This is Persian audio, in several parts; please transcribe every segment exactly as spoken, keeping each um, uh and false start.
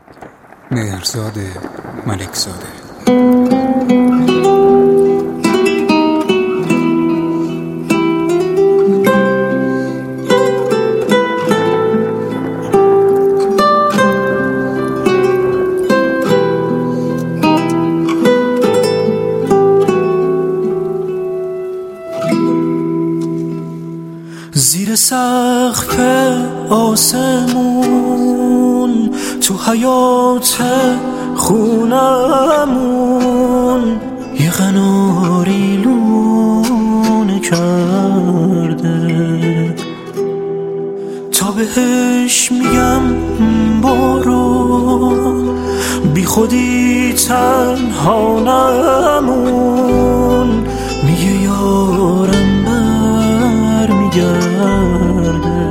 مهرزاد ملکزاده. زیر سقف آسمون تو حیات خونمون یه قناری لونه کرده، تا بهش میگم برو بی خودی تنها نمون، میگه یارم بر میگرده.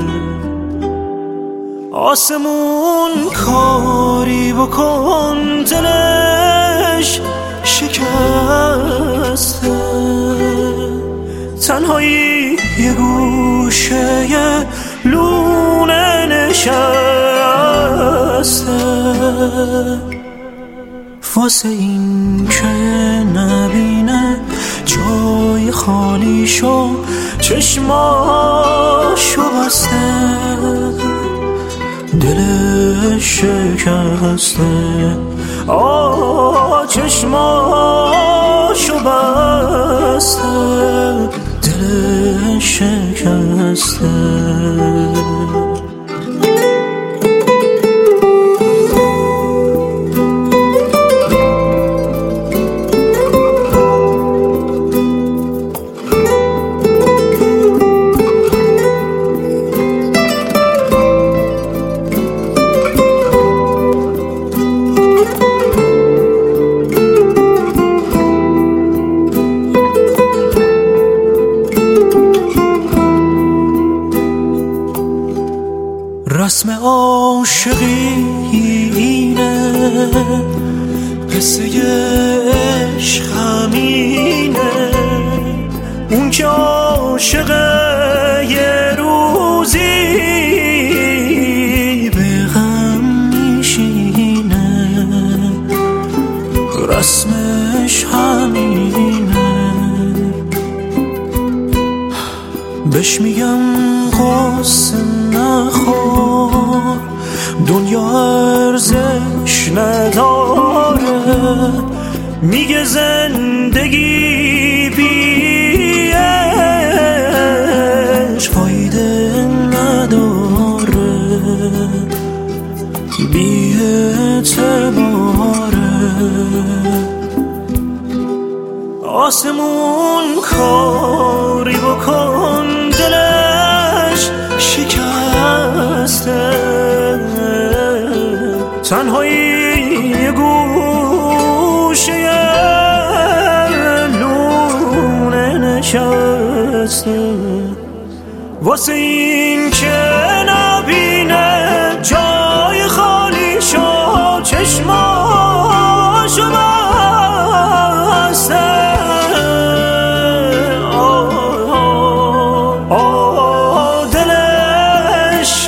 آسمون کاری بکن دلش شکسته، تنهایی یه گوشه لونه نشسته، واسه این که نبینه جای خالیشو چشماشو بسته، دلش شکسته، آه چشماشو بسته، دلش شکسته. رسم عاشقی اینه، قصه عشق همینه، اون که عاشقه یه روزی به غم میشینه، رسمش همینه. بهش میگم قصه نخور، دنیا ارزش نداره، میگه زندگی بی عشق فایده نداره، بی اعتباره. آسمون کاری بکن دلش شکسته، تنهایی یه گوشه لونه نشسته، واسه این که نبینه جای خالیشو چشماشو بسته، آه دلش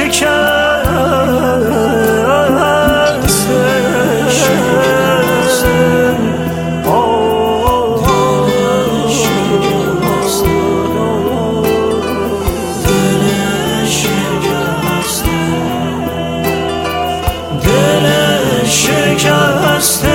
شکسته.